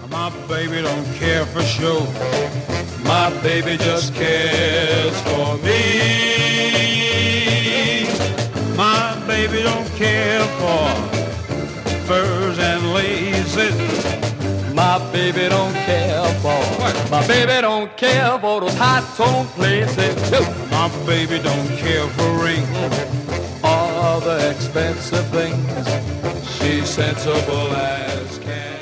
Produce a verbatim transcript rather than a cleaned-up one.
My baby don't care for show. My baby just cares for me. My baby don't care for furs and laces. My baby don't care for what? My baby don't care for those hot tone places. My baby don't care for rings or the expensive things. She's sensible as can.